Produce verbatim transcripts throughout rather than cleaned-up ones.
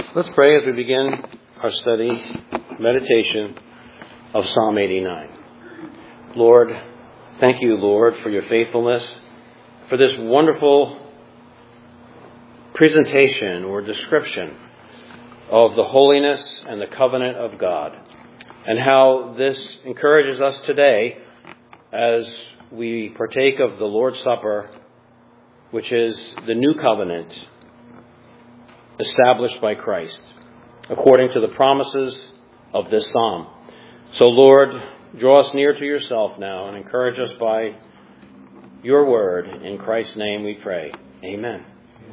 Let's pray as we begin our study, meditation of Psalm eighty-nine. Lord, thank you, Lord, for your faithfulness, for this wonderful presentation or description of the holiness and the covenant of God, and how this encourages us today as we partake of the Lord's Supper, which is the new covenant established by Christ, according to the promises of this psalm. So, Lord, draw us near to yourself now and encourage us by your word. In Christ's name we pray. Amen.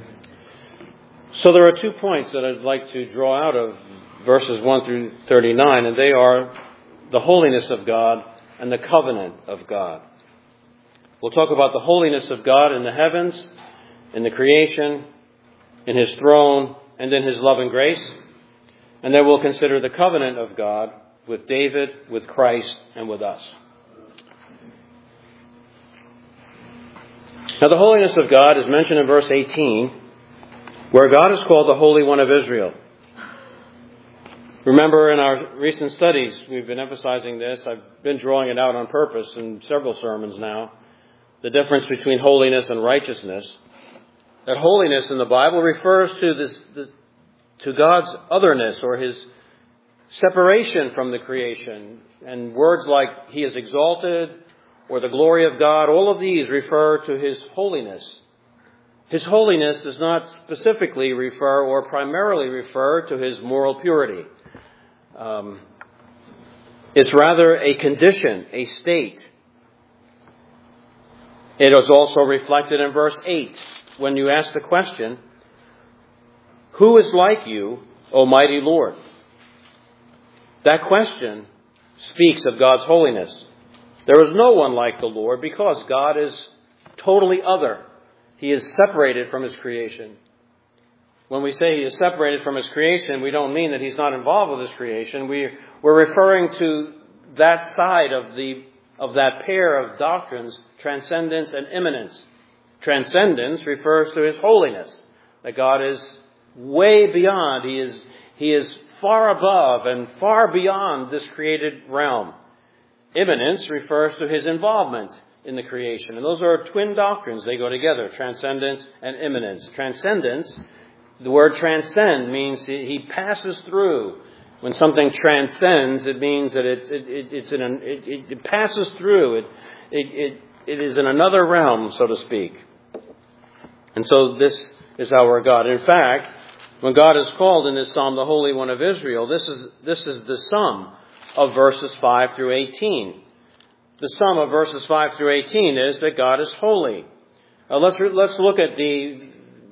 So there are two points that I'd like to draw out of verses one through thirty-nine, and they are the holiness of God and the covenant of God. We'll talk about the holiness of God in the heavens, in the creation, in his throne, and in his love and grace. And then we'll consider the covenant of God with David, with Christ, and with us. Now, the holiness of God is mentioned in verse eighteen, where God is called the Holy One of Israel. Remember, in our recent studies, we've been emphasizing this. I've been drawing it out on purpose in several sermons now. The difference between holiness and righteousness. That holiness in the Bible refers to this, this, to God's otherness or his separation from the creation. And words like he is exalted or the glory of God, all of these refer to his holiness. His holiness does not specifically refer or primarily refer to his moral purity. Um, it's rather a condition, a state. It is also reflected in verse eight. When you ask the question, who is like you, O mighty Lord? That question speaks of God's holiness. There is no one like the Lord because God is totally other. He is separated from his creation. When we say he is separated from his creation, we don't mean that he's not involved with his creation. We, we're referring to that side of the of that pair of doctrines, transcendence and immanence. Transcendence refers to his holiness, that God is way beyond. He is, he is far above and far beyond this created realm. Immanence refers to his involvement in the creation. And those are twin doctrines. They go together, transcendence and immanence. Transcendence, the word transcend means he passes through. When something transcends, it means that it's, it, it, it's in an, it, it passes through. It, it, it, it is in another realm, so to speak. And so this is our God. In fact, when God is called in this psalm the Holy One of Israel, this is this is the sum of verses five through eighteen. The sum of verses five through eighteen is that God is holy. Now let's let's look at the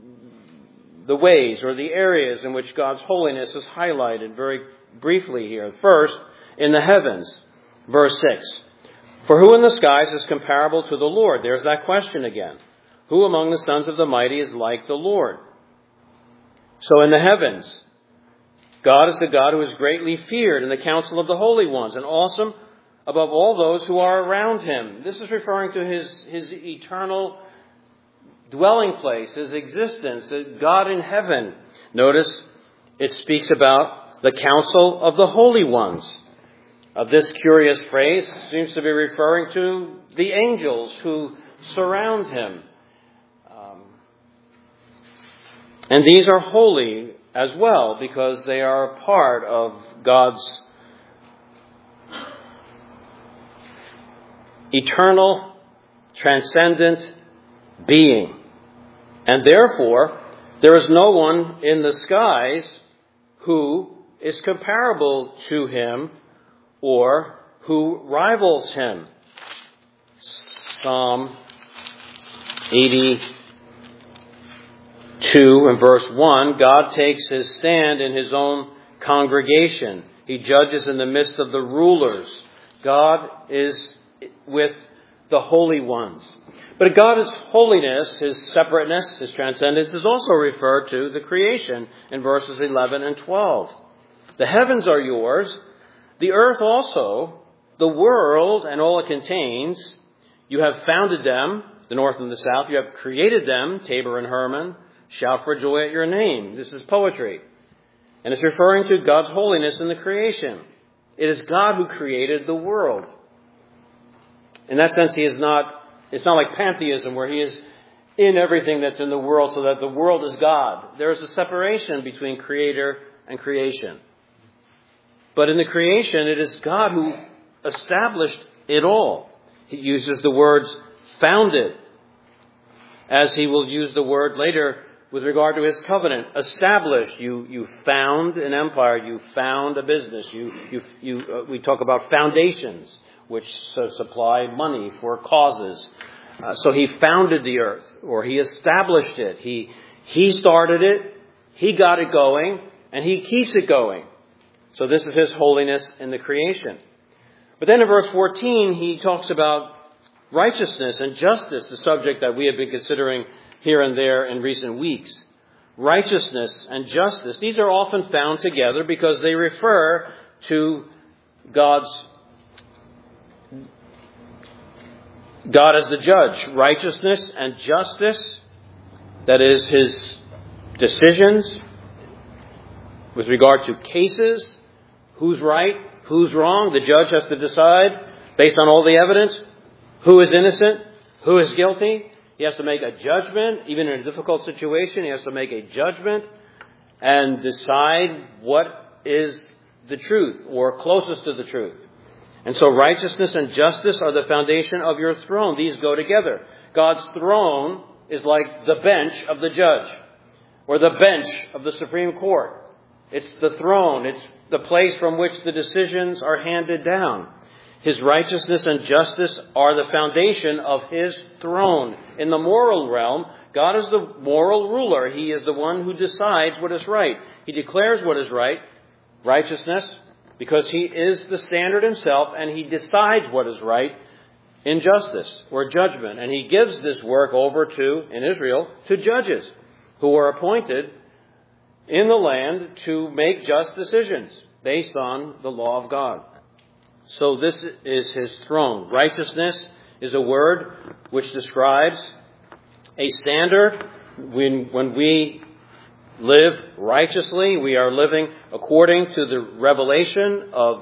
the ways or the areas in which God's holiness is highlighted very briefly here. First, in the heavens, verse six. For who in the skies is comparable to the Lord? There's that question again. Who among the sons of the mighty is like the Lord? So in the heavens, God is the God who is greatly feared in the council of the holy ones and awesome above all those who are around him. This is referring to his, his eternal dwelling place, his existence, God in heaven. Notice it speaks about the council of the holy ones. Uh, this curious phrase seems to be referring to the angels who surround him. And these are holy as well because they are a part of God's eternal, transcendent being. And therefore, there is no one in the skies who is comparable to him or who rivals him. Psalm eighty. two and verse one, God takes his stand in his own congregation. He judges in the midst of the rulers. God is with the holy ones. But God's holiness, his separateness, his transcendence is also referred to the creation in verses eleven and twelve. The heavens are yours, the earth also, the world and all it contains. You have founded them, the north and the south. You have created them, Tabor and Hermon. Shout for joy at your name. This is poetry. And it's referring to God's holiness in the creation. It is God who created the world. In that sense, he is not, it's not like pantheism where he is in everything that's in the world so that the world is God. There is a separation between creator and creation. But in the creation, it is God who established it all. He uses the words founded, as he will use the word later with regard to his covenant. Established. You, you found an empire. You found a business. You, you, you, uh, we talk about foundations, which uh, supply money for causes. Uh, so he founded the earth, or he established it. He, he started it. He got it going, and he keeps it going. So this is his holiness in the creation. But then in verse fourteen, he talks about righteousness and justice, the subject that we have been considering here and there in recent weeks. Righteousness and justice, these are often found together because they refer to God's God as the judge. Righteousness and justice, that is his decisions with regard to cases. Who's right? Who's wrong? The judge has to decide based on all the evidence who is innocent, who is guilty. He has to make a judgment. Even in a difficult situation, he has to make a judgment and decide what is the truth or closest to the truth. And so righteousness and justice are the foundation of your throne. These go together. God's throne is like the bench of the judge or the bench of the Supreme Court. It's the throne. It's the place from which the decisions are handed down. His righteousness and justice are the foundation of his throne. In the moral realm, God is the moral ruler. He is the one who decides what is right. He declares what is right, righteousness, because he is the standard himself, and he decides what is right in justice or judgment. And he gives this work over to, in Israel, to judges who are appointed in the land to make just decisions based on the law of God. So this is his throne. Righteousness is a word which describes a standard. When, when we live righteously, we are living according to the revelation of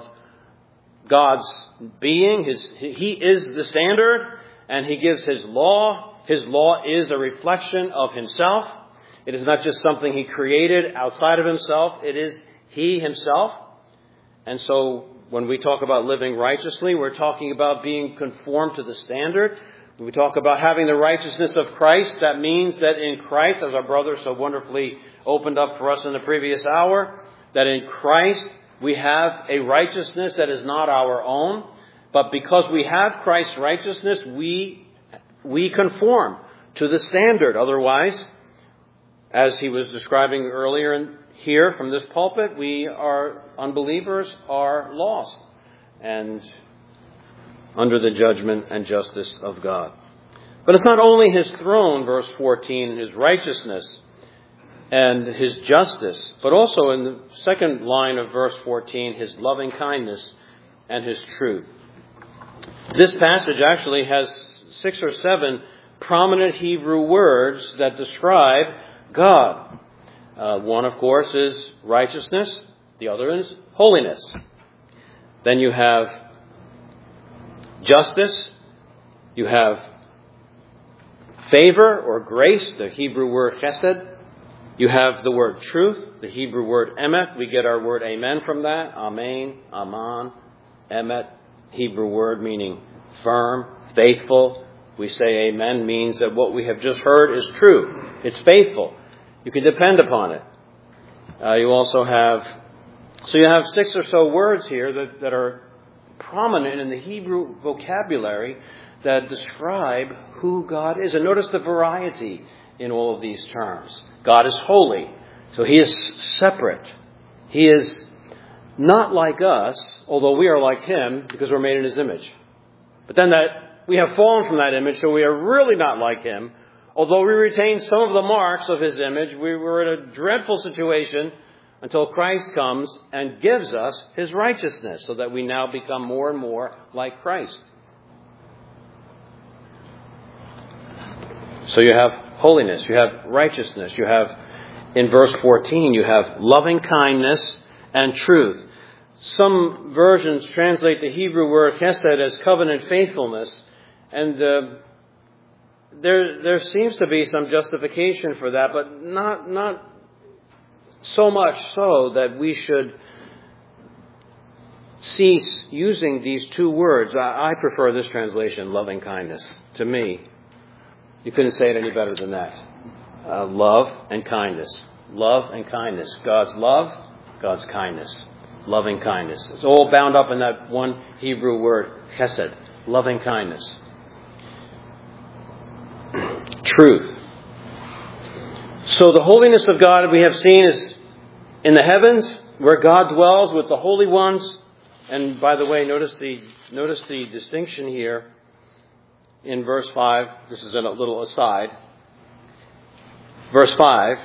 God's being. His, he is the standard, and he gives his law. His law is a reflection of himself. It is not just something he created outside of himself. It is he himself. And so when we talk about living righteously, we're talking about being conformed to the standard. When we talk about having the righteousness of Christ, that means that in Christ, as our brother so wonderfully opened up for us in the previous hour, that in Christ we have a righteousness that is not our own. But because we have Christ's righteousness, we, we conform to the standard. Otherwise, as he was describing earlier in, here from this pulpit, we are unbelievers are lost and under the judgment and justice of God. But it's not only his throne, verse fourteen, his righteousness and his justice, but also in the second line of verse fourteen, his loving kindness and his truth. This passage actually has six or seven prominent Hebrew words that describe God. Uh, one, of course, is righteousness. The other is holiness. Then you have justice. You have favor or grace, the Hebrew word chesed. You have the word truth, the Hebrew word emet. We get our word amen from that. Amen, aman, emet, Hebrew word meaning firm, faithful. We say amen means that what we have just heard is true. It's faithful. You can depend upon it. Uh, you also have, so you have six or so words here that, that are prominent in the Hebrew vocabulary that describe who God is. And notice the variety in all of these terms. God is holy, so he is separate. He is not like us, although we are like him because we're made in his image. But then that we have fallen from that image, so we are really not like him. Although we retain some of the marks of his image, we were in a dreadful situation until Christ comes and gives us his righteousness so that we now become more and more like Christ. So you have holiness, you have righteousness, you have in verse fourteen, you have loving kindness and truth. Some versions translate the Hebrew word chesed as covenant faithfulness, and uh, there there seems to be some justification for that, but not not so much so that we should cease using these two words. I, I prefer this translation, loving kindness. To me, you couldn't say it any better than that. Uh, love and kindness. Love and kindness. God's love, God's kindness. Loving kindness. It's all bound up in that one Hebrew word, chesed. Loving kindness. Truth. So the holiness of God we have seen is in the heavens, where God dwells with the holy ones. And by the way, notice the notice the distinction here in verse five. This is a little aside. Verse five.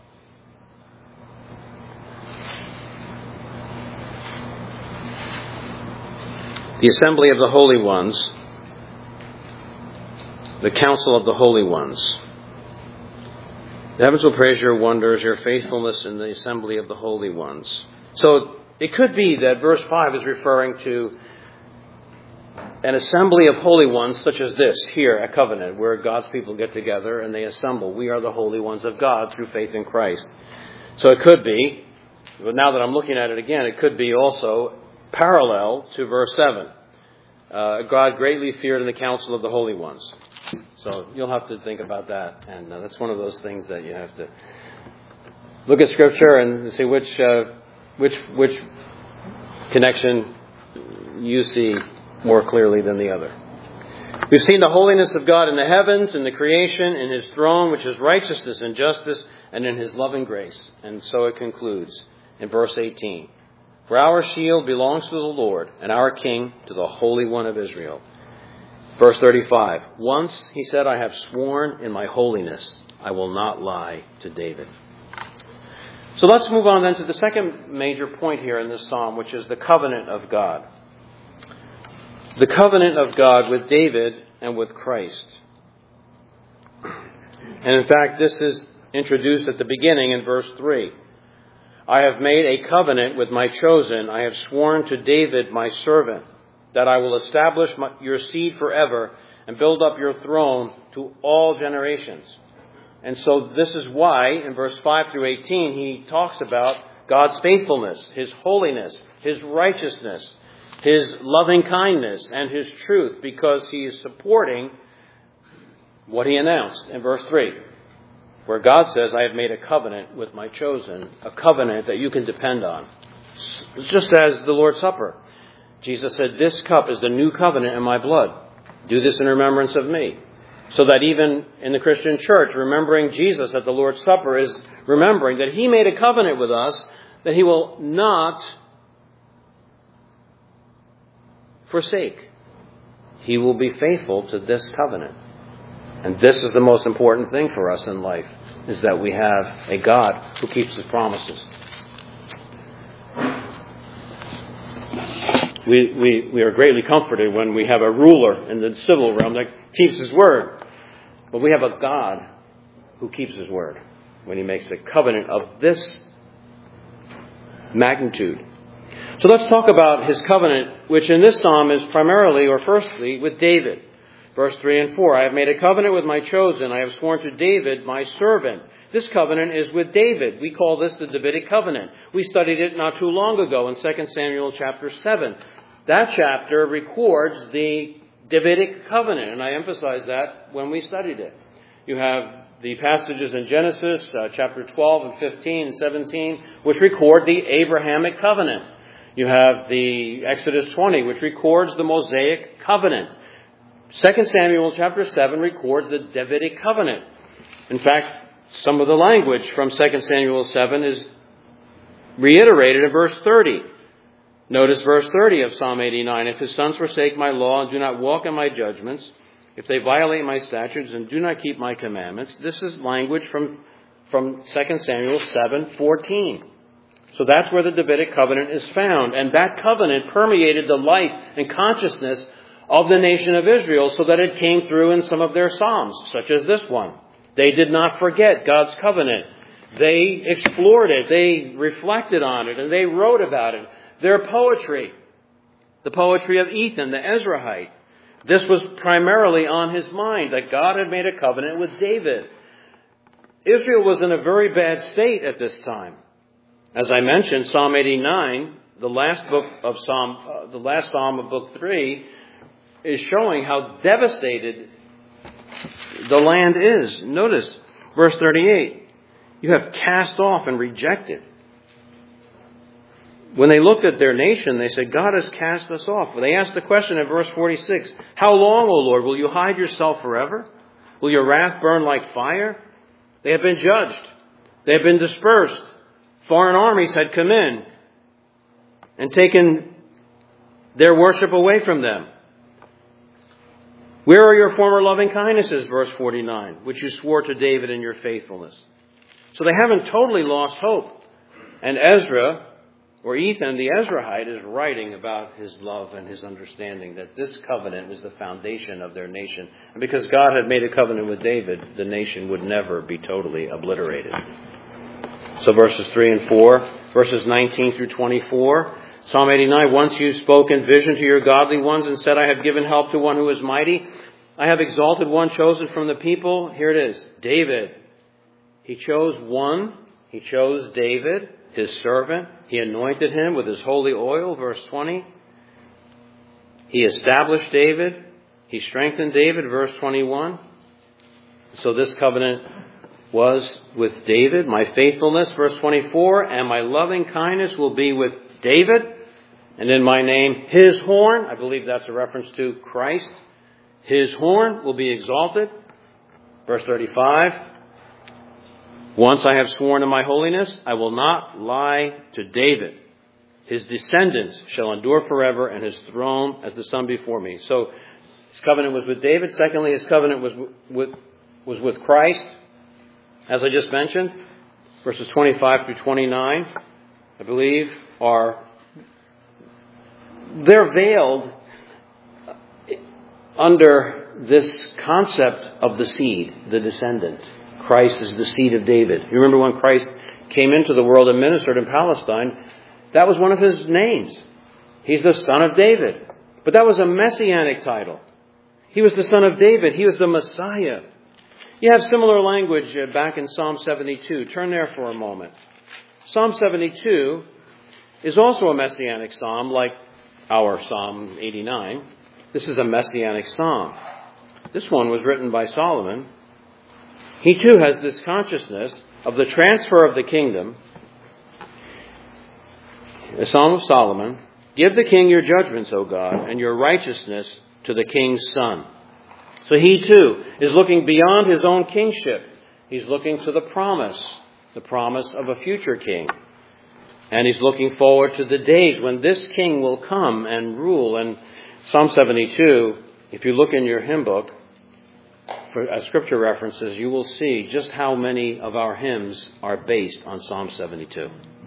The assembly of the holy ones, the council of the holy ones. The heavens will praise your wonders, your faithfulness in the assembly of the holy ones. So it could be that verse five is referring to an assembly of holy ones such as this here at Covenant, where God's people get together and they assemble. We are the holy ones of God through faith in Christ. So it could be, but now that I'm looking at it again, it could be also parallel to verse seven. Uh, God greatly feared in the council of the holy ones. So you'll have to think about that. And uh, that's one of those things that you have to look at Scripture and see which uh, which which connection you see more clearly than the other. We've seen the holiness of God in the heavens, in the creation, in His throne, which is righteousness and justice, and in His loving grace. And so it concludes in verse eighteen. For our shield belongs to the Lord, and our King to the Holy One of Israel. Verse thirty-five. Once he said, I have sworn in my holiness, I will not lie to David. So let's move on then to the second major point here in this psalm, which is the covenant of God. The covenant of God with David and with Christ. And in fact, this is introduced at the beginning in verse three. I have made a covenant with my chosen. I have sworn to David, my servant, that I will establish my, your seed forever and build up your throne to all generations. And so this is why in verse five through eighteen he talks about God's faithfulness, His holiness, His righteousness, His loving kindness, and His truth, because He is supporting what He announced in verse three, where God says, I have made a covenant with my chosen, a covenant that you can depend on. It's just as the Lord's Supper. Jesus said, this cup is the new covenant in my blood. Do this in remembrance of me. So that even in the Christian church, remembering Jesus at the Lord's Supper is remembering that He made a covenant with us that He will not forsake. He will be faithful to this covenant. And this is the most important thing for us in life, is that we have a God who keeps His promises. We, we, we are greatly comforted when we have a ruler in the civil realm that keeps his word. But we have a God who keeps His word when He makes a covenant of this magnitude. So let's talk about His covenant, which in this psalm is primarily, or firstly, with David. Verse three and four, I have made a covenant with my chosen. I have sworn to David, my servant. This covenant is with David. We call this the Davidic covenant. We studied it not too long ago in Second Samuel chapter seven. That chapter records the Davidic covenant, and I emphasized that when we studied it. You have the passages in Genesis uh, chapter twelve and fifteen and seventeen, which record the Abrahamic covenant. You have the Exodus twenty, which records the Mosaic covenant. Second Samuel chapter seven records the Davidic covenant. In fact, some of the language from Second Samuel seven is reiterated in verse thirty. Notice verse thirty of Psalm eighty-nine. If his sons forsake my law and do not walk in my judgments, if they violate my statutes and do not keep my commandments, this is language from, from Second Samuel seven fourteen. So that's where the Davidic covenant is found. And that covenant permeated the life and consciousness of the nation of Israel, so that it came through in some of their psalms, such as this one. They did not forget God's covenant. They explored it, they reflected on it, and they wrote about it. Their poetry, the poetry of Ethan, the Ezrahite, this was primarily on his mind, that God had made a covenant with David. Israel was in a very bad state at this time. As I mentioned, Psalm eighty-nine, the last book of Psalm, uh, the last Psalm of Book three, is showing how devastated the land is. Notice verse thirty-eight. You have cast off and rejected. When they looked at their nation, they said, God has cast us off. They asked the question in verse forty-six, how long, O Lord, will you hide yourself forever? Will your wrath burn like fire? They have been judged. They have been dispersed. Foreign armies had come in and taken their worship away from them. Where are your former loving kindnesses, verse forty-nine, which you swore to David in your faithfulness? So they haven't totally lost hope. And Ezra, or Ethan the Ezrahite, is writing about his love and his understanding that this covenant was the foundation of their nation. And because God had made a covenant with David, the nation would never be totally obliterated. So verses three and four, verses nineteen through twenty-four, Psalm eighty-nine, once you spoke in vision to your godly ones and said, I have given help to one who is mighty. I have exalted one chosen from the people. Here it is, David. He chose one. He chose David, his servant. He anointed him with his holy oil, verse twenty. He established David. He strengthened David, verse twenty-one. So this covenant was with David. My faithfulness, verse twenty-four, and my loving kindness will be with David. And in my name, his horn, I believe that's a reference to Christ. His horn will be exalted. Verse thirty-five. Once I have sworn in my holiness, I will not lie to David. His descendants shall endure forever, and his throne as the sun before me. So his covenant was with David. Secondly, his covenant was with, was with Christ. As I just mentioned, verses twenty-five through twenty-nine, I believe, are, they're veiled under this concept of the seed, the descendant. Christ is the seed of David. You remember when Christ came into the world and ministered in Palestine, that was one of his names. He's the son of David. But that was a messianic title. He was the son of David. He was the Messiah. You have similar language back in Psalm seventy-two. Turn there for a moment. Psalm seventy-two is also a messianic psalm like our Psalm eighty-nine. This is a messianic psalm. This one was written by Solomon. He too has this consciousness of the transfer of the kingdom. The Psalm of Solomon. Give the king your judgments, O God, and your righteousness to the king's son. So he too is looking beyond his own kingship. He's looking to the promise, the promise of a future king. And he's looking forward to the days when this king will come and rule. And Psalm seventy-two, if you look in your hymn book, for uh, scripture references, you will see just how many of our hymns are based on Psalm seventy-two.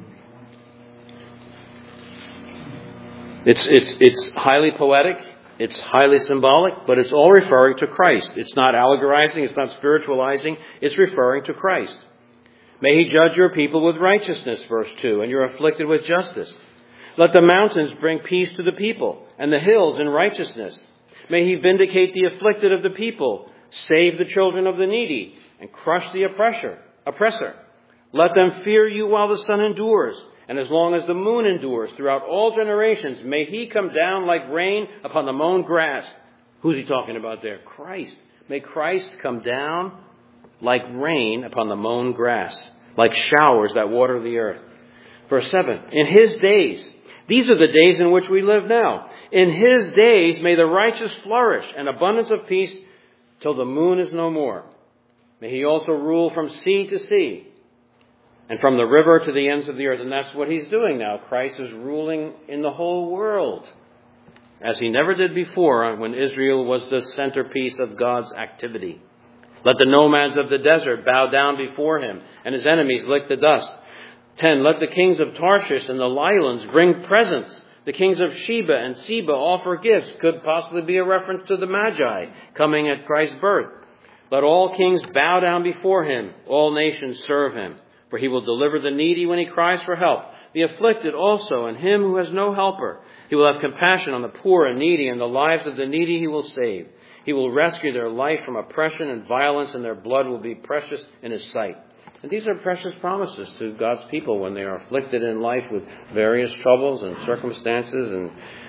It's, it's, it's highly poetic, it's highly symbolic, but it's all referring to Christ. It's not allegorizing, it's not spiritualizing, it's referring to Christ. May he judge your people with righteousness, verse two, and you're afflicted with justice. Let the mountains bring peace to the people, and the hills in righteousness. May he vindicate the afflicted of the people, save the children of the needy, and crush the oppressor. oppressor. Let them fear you while the sun endures, and as long as the moon endures throughout all generations. May he come down like rain upon the mown grass. Who's he talking about there? Christ. May Christ come down like rain upon the mown grass, like showers that water the earth. Verse seven, in his days, these are the days in which we live now. In his days may the righteous flourish, and abundance of peace till the moon is no more. May he also rule from sea to sea, and from the river to the ends of the earth. And that's what he's doing now. Christ is ruling in the whole world, as he never did before when Israel was the centerpiece of God's activity. Let the nomads of the desert bow down before him, and his enemies lick the dust. Ten, let the kings of Tarshish and the Lions bring presents. The kings of Sheba and Seba offer gifts. Could possibly be a reference to the Magi coming at Christ's birth. Let all kings bow down before him. All nations serve him. For he will deliver the needy when he cries for help, the afflicted also, and him who has no helper. He will have compassion on the poor and needy, and the lives of the needy he will save. He will rescue their life from oppression and violence, and their blood will be precious in his sight. And these are precious promises to God's people when they are afflicted in life with various troubles and circumstances. And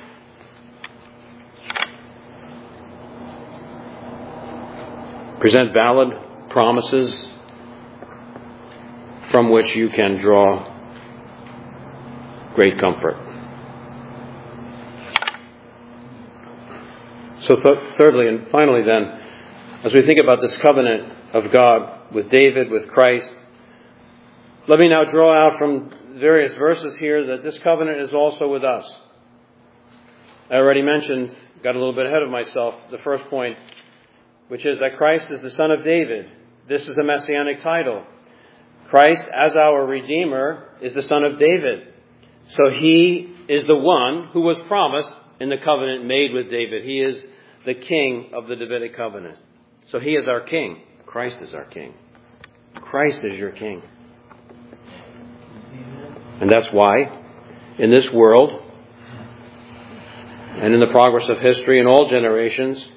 present valid promises from which you can draw great comfort. So th- thirdly and finally then, as we think about this covenant of God with David, with Christ, let me now draw out from various verses here that this covenant is also with us. I already mentioned, got a little bit ahead of myself, the first point, which is that Christ is the Son of David. This is a messianic title. Christ, as our Redeemer, is the Son of David. So he is the one who was promised in the covenant made with David. He is the King of the Davidic covenant. So he is our King. Christ is our King. Christ is your King. And that's why in this world and in the progress of history in all generations,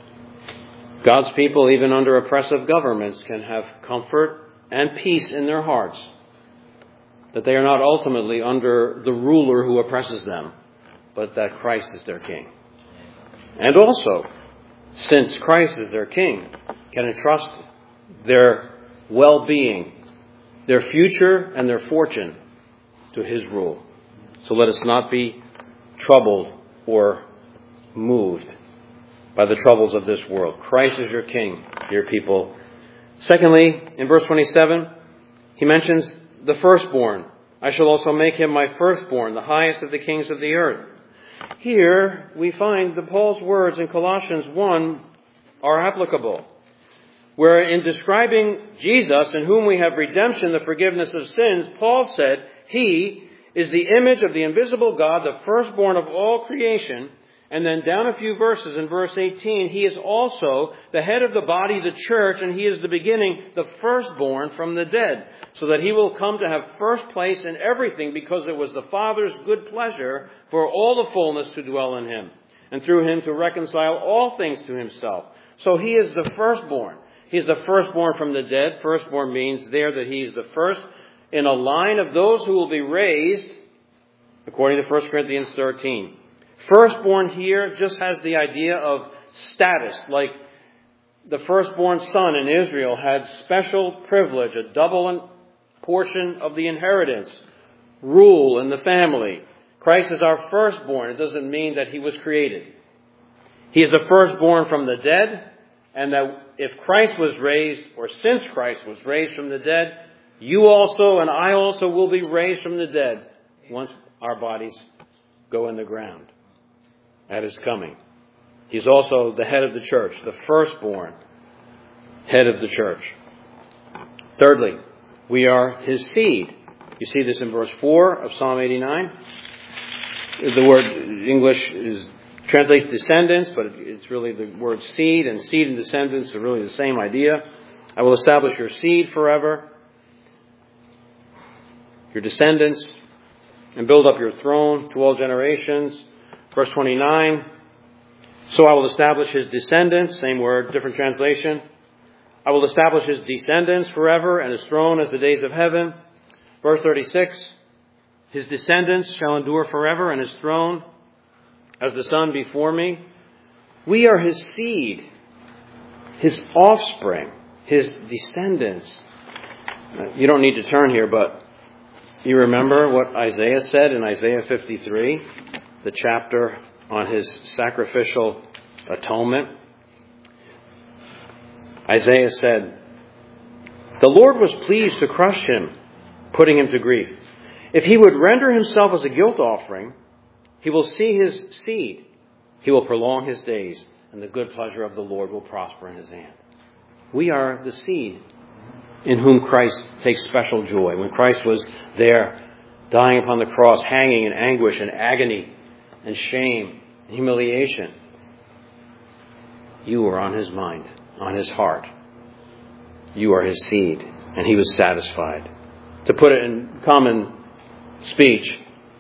God's people, even under oppressive governments, can have comfort and peace in their hearts that they are not ultimately under the ruler who oppresses them, but that Christ is their King. And also, since Christ is their King, can entrust their well-being, their future, and their fortune to his rule. So let us not be troubled or moved by the troubles of this world. Christ is your King, dear people. Secondly, in verse twenty-seven, he mentions the firstborn. I shall also make him my firstborn, the highest of the kings of the earth. Here we find that Paul's words in Colossians one are applicable, where in describing Jesus, in whom we have redemption, the forgiveness of sins, Paul said, he is the image of the invisible God, the firstborn of all creation. And then down a few verses in verse eighteen, he is also the head of the body, the church, and he is the beginning, the firstborn from the dead, so that he will come to have first place in everything, because it was the Father's good pleasure for all the fullness to dwell in him, and through him to reconcile all things to himself. So he is the firstborn. He is the firstborn from the dead. Firstborn means there that he is the first in a line of those who will be raised, according to First Corinthians thirteen. Firstborn here just has the idea of status, like the firstborn son in Israel had special privilege, a double portion of the inheritance, rule in the family. Christ is our firstborn. It doesn't mean that he was created. He is the firstborn from the dead, and that if Christ was raised, or since Christ was raised from the dead, you also and I also will be raised from the dead once our bodies go in the ground at his coming. He's also the head of the church, the firstborn head of the church. Thirdly, we are his seed. You see this in verse four of Psalm eighty-nine. The word English is translates descendants, but it's really the word seed, and seed and descendants are really the same idea. I will establish your seed forever, your descendants, and build up your throne to all generations. Verse twenty-nine, so I will establish his descendants, same word, different translation. I will establish his descendants forever, and his throne as the days of heaven. Verse thirty-six, his descendants shall endure forever, and his throne as the sun before me. We are his seed, his offspring, his descendants. You don't need to turn here, but you remember what Isaiah said in Isaiah fifty-three, the chapter on his sacrificial atonement. Isaiah said, the Lord was pleased to crush him, putting him to grief. If he would render himself as a guilt offering, he will see his seed. He will prolong his days, and the good pleasure of the Lord will prosper in his hand. We are the seed in whom Christ takes special joy. When Christ was there, dying upon the cross, hanging in anguish and agony and shame and humiliation, you were on his mind, on his heart. You are his seed, and he was satisfied. To put it in common speech,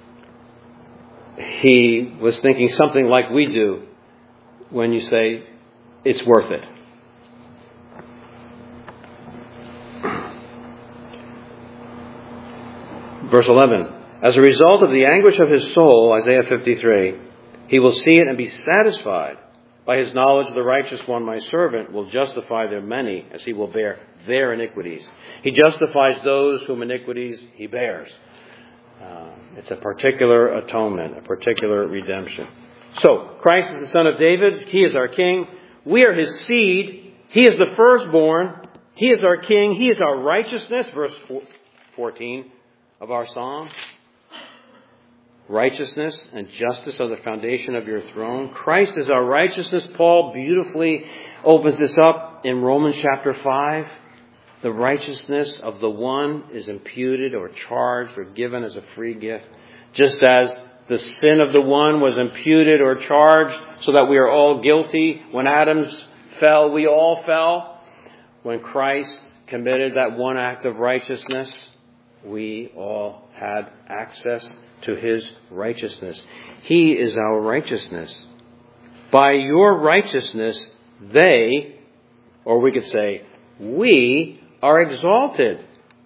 he was thinking something like we do when you say, it's worth it. Verse eleven, as a result of the anguish of his soul, Isaiah fifty-three, he will see it and be satisfied. By his knowledge, the righteous one, my servant, will justify their many, as he will bear their iniquities. He justifies those whom iniquities he bears. Uh, it's a particular atonement, a particular redemption. So, Christ is the Son of David. He is our King. We are his seed. He is the firstborn. He is our King. He is our righteousness. Verse fourteen of our Psalm. Righteousness and justice are the foundation of your throne. Christ is our righteousness. Paul beautifully opens this up in Romans chapter five. The righteousness of the one is imputed or charged or given as a free gift. Just as the sin of the one was imputed or charged so that we are all guilty. When Adam fell, we all fell. When Christ committed that one act of righteousness, we all had access to his righteousness. He is our righteousness. By your righteousness, they, or we could say, we are exalted.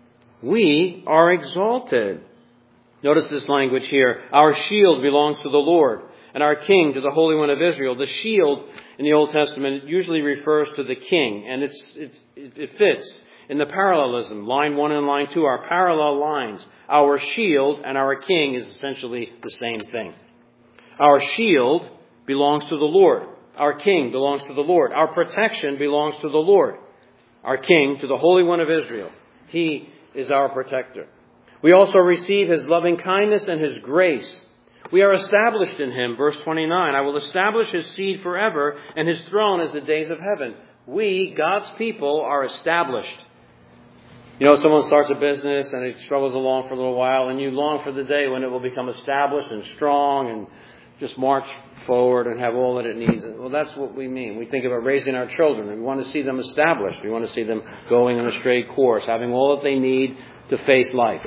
We are exalted. Notice this language here. Our shield belongs to the Lord, and our King to the Holy One of Israel. The shield in the Old Testament usually refers to the king, and it's, it's, it fits in the parallelism. Line one and line two are parallel lines. Our shield and our king is essentially the same thing. Our shield belongs to the Lord. Our king belongs to the Lord. Our protection belongs to the Lord. Our king to the Holy One of Israel. He is our protector. We also receive his loving kindness and his grace. We are established in him. Verse twenty-nine, I will establish his seed forever, and his throne as the days of heaven. We, God's people, are established. You know, someone starts a business and it struggles along for a little while, and you long for the day when it will become established and strong and just march forward and have all that it needs. Well, that's what we mean. We think about raising our children. We want to see them established. We want to see them going on a straight course, having all that they need to face life.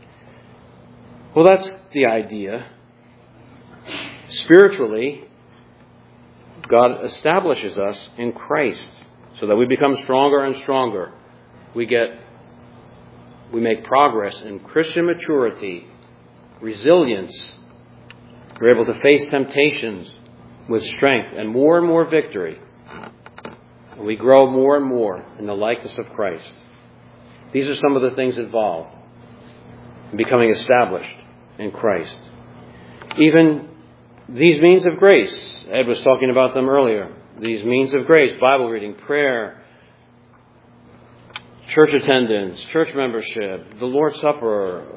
Well, that's the idea. Spiritually, God establishes us in Christ so that we become stronger and stronger. We get, we make progress in Christian maturity, resilience. We're able to face temptations with strength and more and more victory. And we grow more and more in the likeness of Christ. These are some of the things involved in becoming established in Christ. Even these means of grace, Ed was talking about them earlier. These means of grace, Bible reading, prayer, church attendance, church membership, the Lord's Supper,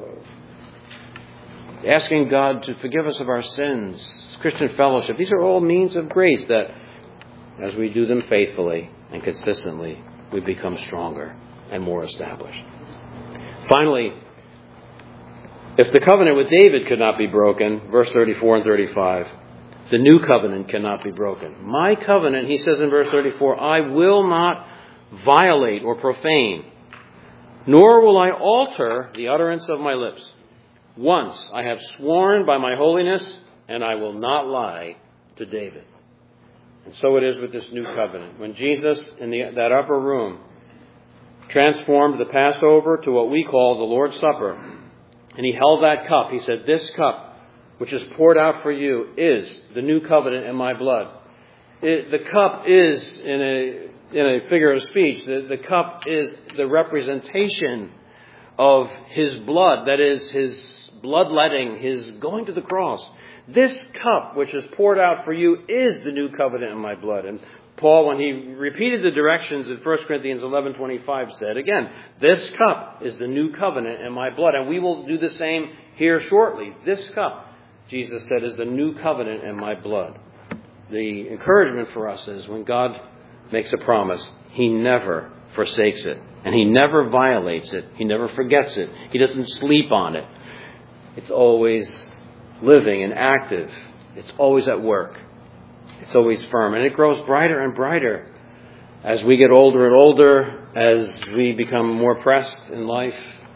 asking God to forgive us of our sins, Christian fellowship. These are all means of grace that, as we do them faithfully and consistently, we become stronger and more established. Finally, if the covenant with David could not be broken, verse thirty-four and thirty-five, the new covenant cannot be broken. My covenant, he says in verse thirty-four, I will not violate or profane, nor will I alter the utterance of my lips. Once I have sworn by my holiness, and I will not lie to David. And so it is with this new covenant. When Jesus, in the, that upper room, transformed the Passover to what we call the Lord's Supper, and he held that cup, he said, this cup, which is poured out for you, is the new covenant in my blood. It, the cup is, in a, in a figure of speech, the, the cup is the representation of his blood, that is, his bloodletting, his going to the cross. This cup, which is poured out for you, is the new covenant in my blood. And Paul, when he repeated the directions in First Corinthians eleven twenty-five, said, again, this cup is the new covenant in my blood. And we will do the same here shortly. This cup, Jesus said, is the new covenant in my blood. The encouragement for us is when God makes a promise, he never forsakes it. And he never violates it. He never forgets it. He doesn't sleep on it. It's always living and active. It's always at work. It's always firm. And it grows brighter and brighter as we get older and older, as we become more pressed in life,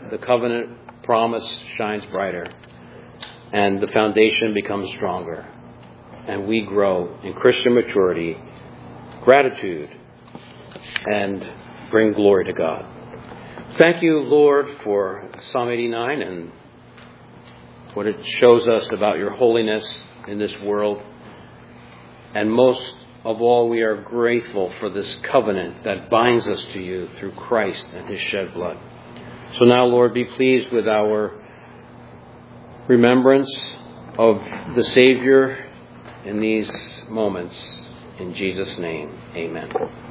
the covenant promise shines brighter, and the foundation becomes stronger, and we grow in Christian maturity, gratitude, and bring glory to God. Thank you, Lord, for Psalm eighty-nine and what it shows us about your holiness in this world. And most of all, we are grateful for this covenant that binds us to you through Christ and his shed blood. So now, Lord, be pleased with our remembrance of the Savior in these moments. In Jesus' name, amen.